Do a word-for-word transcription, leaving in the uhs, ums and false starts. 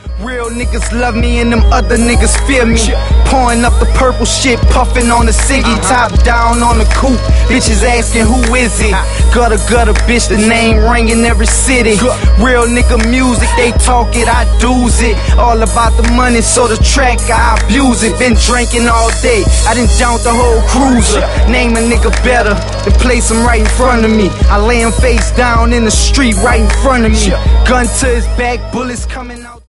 Real niggas love me and them other niggas fear me. Pouring up the purple shit, puffing on the ciggy, top down on the coupe. Bitches asking who is it? Gutter gutter bitch, the name ringing every city. Real nigga music, they talk it, I do's it. All about the money, so the track I abuse it. Been drinking all day, I done downed the whole cruiser. Name a nigga better than place him right in front of me. I lay him face down in the street right in front of me. Gun to his back, bullets coming out.